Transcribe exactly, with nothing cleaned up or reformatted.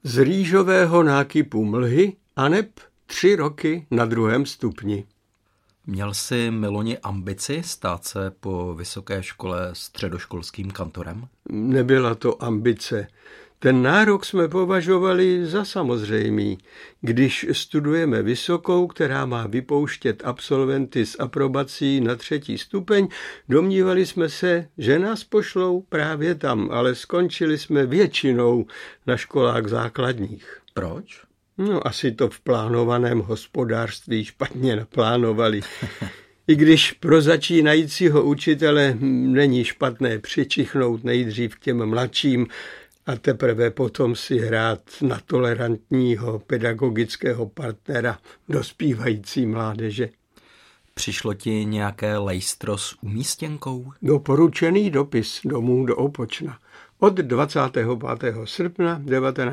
Z rýžového nákypu mlhy aneb tři roky na druhém stupni. Měl jsi, Miloni, ambici stát se po vysoké škole středoškolským kantorem? Nebyla to ambice. Ten nárok jsme považovali za samozřejmý. Když studujeme vysokou, která má vypouštět absolventy s aprobací na třetí stupeň, domnívali jsme se, že nás pošlou právě tam, ale skončili jsme většinou na školách základních. Proč? No, asi to v plánovaném hospodářství špatně naplánovali. I když pro začínajícího učitele není špatné přičichnout nejdřív k těm mladším a teprve potom si hrát na tolerantního pedagogického partnera dospívající mládeže. Přišlo ti nějaké lejstro s umístěnkou? Doporučený dopis domů do Opočna od dvacátého pátého srpna devatenáct